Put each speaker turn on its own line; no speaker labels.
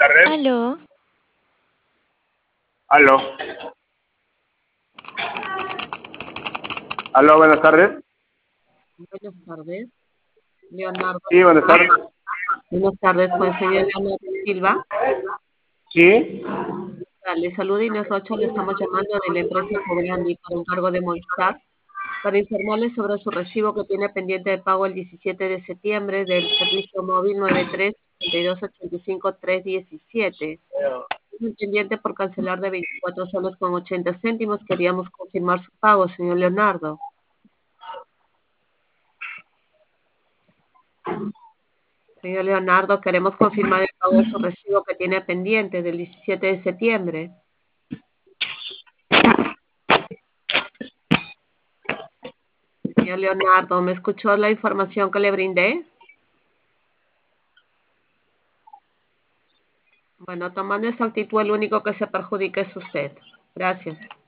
tardes.
Aló,
Aló. Aló, buenas tardes.
Buenas tardes, Leonardo.
Sí, buenas tardes.
Buenas tardes, con el señor Leonardo Silva.
Sí.
Le saluda Inés Rocha, le estamos llamando de la empresa Cobrandi por encargo de Movistar para informarle sobre su recibo que tiene pendiente de pago el 17 de septiembre del servicio móvil 93-8285-317. Es un pendiente por cancelar de 24 soles con 80 céntimos. Queríamos confirmar su pago, señor Leonardo. Señor Leonardo, queremos confirmar el pago de su recibo que tiene pendiente del 17 de septiembre. Señor Leonardo, ¿me escuchó la información que le brindé? Bueno, tomando esa actitud, el único que se perjudica es usted. Gracias.